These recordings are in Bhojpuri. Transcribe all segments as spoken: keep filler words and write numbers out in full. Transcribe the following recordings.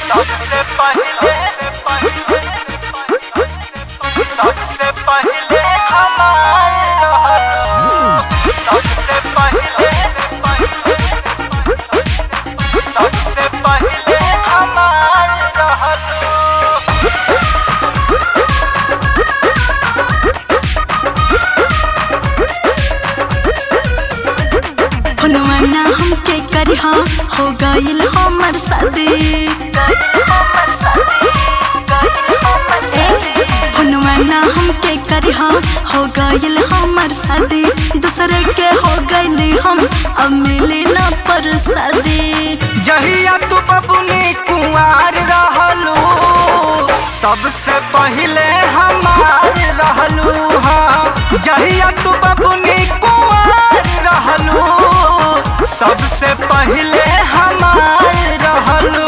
सबसे पहले सबसे पहले हमारे रहलू सबसे पहले सबसे पहले हमारे रहलू फुलवाना हमके करिहा हो गइल हमर शादी हमर शादी हमर शादी फुलवाना हमके करिहा हो गइल हमर शादी दूसरे के हो गइली हम अब मिली ना परसादी। जहिया तू बबुनी कुंवार रहलू सबसे पहले हमार रहलू हाँ जहिया तू बबुनी कुंवार रहलू सबसे पहले हमार रहलू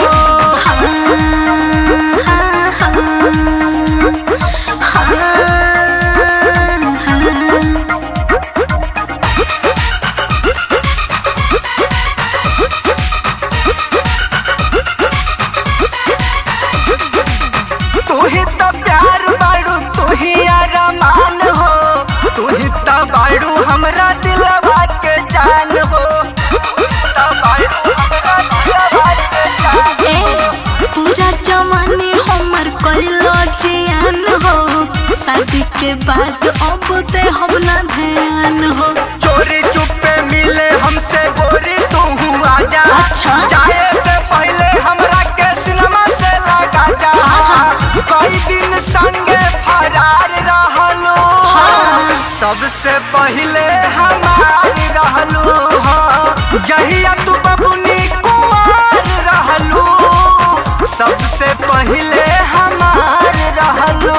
तू ही तो प्यार बाड़ू तू ही अरमान हो तू ही तो बाड़ू हमरा दिलवा के जान हो पूरा जवानी हमर कइलो जियान हो शादी के बाद अब ते हम ना ध्यान हो चोरी चुपे मिले हमसे गोरी तू आजा अच्छा। जाए से पहले हमरा के सिनेमा से लगा जा कई दिन संगे फरार रहलू सबसे पहले हमारी रहलू हाँ जहिया तू बबुनी कुंवार रहलू सबसे पहले हमार रहलू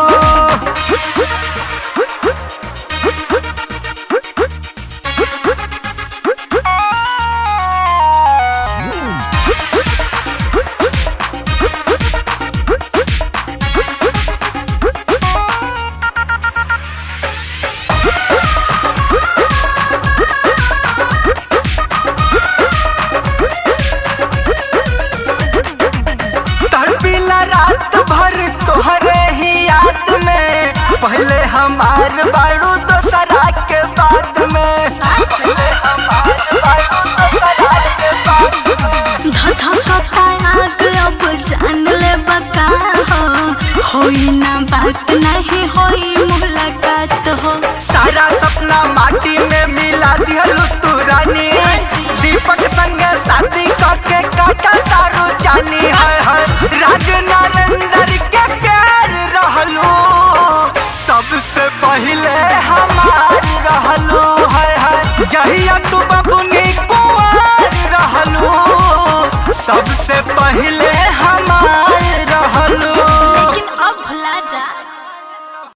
रात भर तोहरे ही याद में पहले हमार बाड़ू दोसरा के बाद में पहले हमार बाड़ू दोसरा के बाद में धधा कपाग अब जान ले बका हो होई ना बात नहीं होई मुलाकात हो सारा सपना माटी में मिला दिहलू तू रानी दीपक संग शादी करके काटा तारू जानी है है राज नरेंद्र के प्यार रहलू सबसे पहले हमार रहलू है है जहिया तू बबुनी कुंवार रहलू सबसे पहले